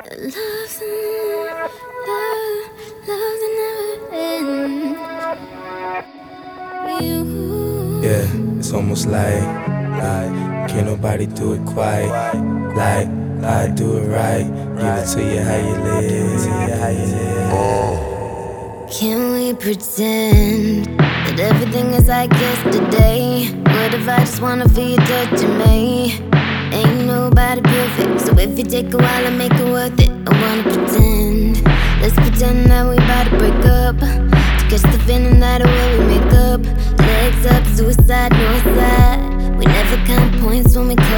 Love's love's never end. Yeah, it's almost like can't nobody do it quite like I do it right. Give it to you how you live. Can we pretend that everything is like yesterday? What if I just wanna feel you touching me? Ain't nobody perfect, so if you take a while and make it worth it, I wanna pretend. Let's pretend that we about to break up, to catch the feeling that way we make up. Legs up, suicide, no side. We never count points when we